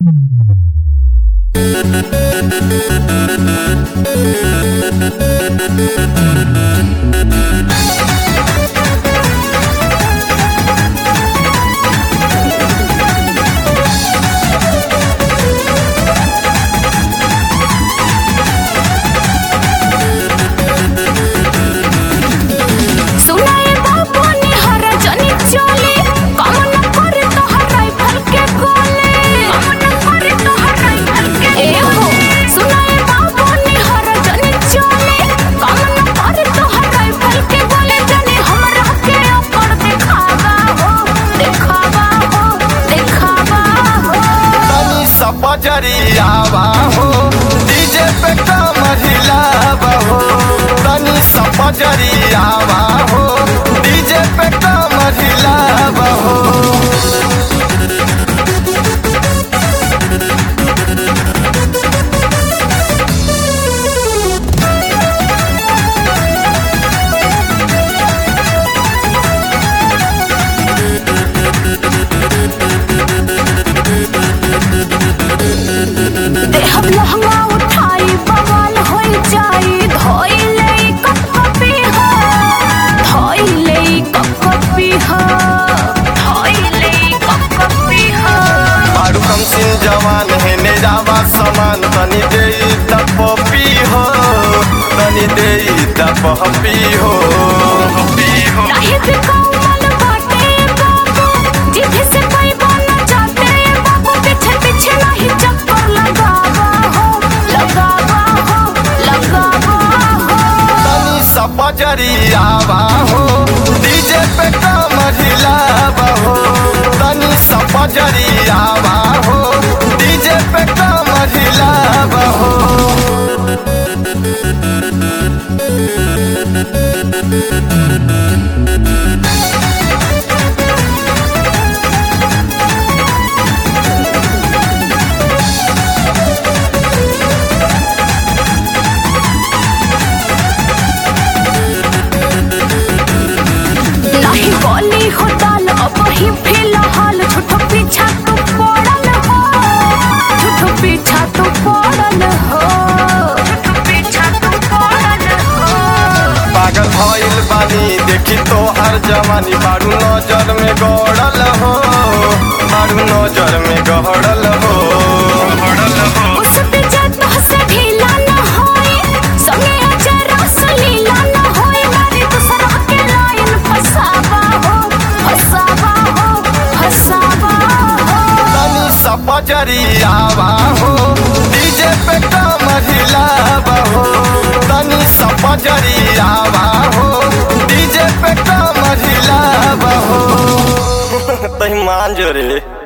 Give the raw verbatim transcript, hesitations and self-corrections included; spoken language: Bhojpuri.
बजरियावा हो डीजे पे कमर हिलावा हो तनी सा बजरियावा हो डीजे पे कमर हिलावा हो। लहंगा उठाई बवाल हो जाई धोइले कपपी हो धोइले कपपी हो धोइले कपपी हो मारू कम सिन जवान है ने जावा समान तनी दे तपपी हो तनी दे तपपी हो नहीं भी कौन बाटे बाबू जिधे से कोई बोलना चाहते बाबू पीछे पीछे नहीं चक्कर लगावा हो लगावा हो लगावा हो तनी सा बजरियावा हो डीजे पे कमर हिलावा हो तनी सा बजरियावा हो डीजे पे कमर हिलावा हो। नहीं बोली हो दाल अब ही फिलहाल झूठो पीछा तो पड़ल हो झूठो पीछा तो पड़ल हो झूठो पीछा तो पड़ल हो पागल भइल बानी देखी तो हर जवानी बारू नजर में गड़ल हो बारू नजर में गड़ल हो उस पे जब से ढीला न होए संगे जरा सलीला न होए मारे दूसरा के लाइन फसावा हो फसावा हो फसावा हो तनी सा बजरियावा हो डीजे पे कमर हिलावा हो तनी सा बजरियावा हो डीजे पे कमर हिलावा हो तही मान जो रे।